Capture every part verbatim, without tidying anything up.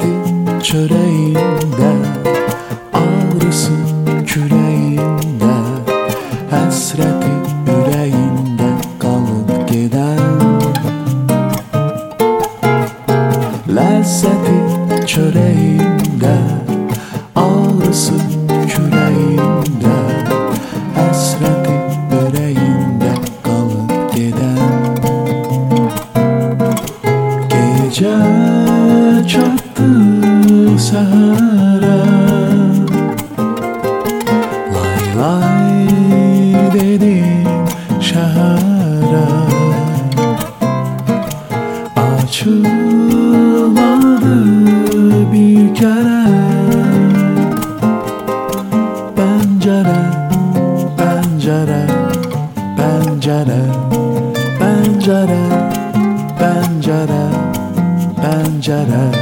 Lezzeti çöreğinde, ağrısı küreğinde, hasreti yüreğinde kalıp giden. Lezzeti çöreğinde, ağrısı küreğinde, hasreti yüreğinde kalıp giden. Gece çattı sehre, lay lay dedim şehre. Açılmadı bir kere pencere, pencere, pencere, pencere, pencere, pencere.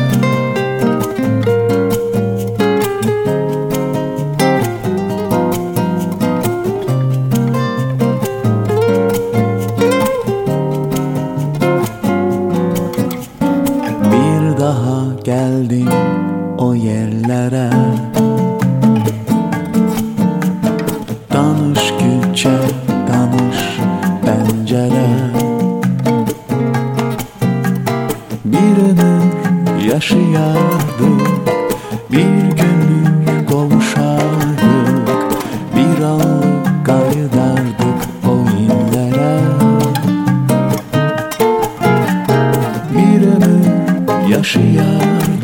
Bir daha geldim o yerlere, tanış güçe, tanış pencere. Bir ömür yaşayardık, bir günlük kavuşardık, bir anlık kaydardık o illere. Bir ömür yaşayardık,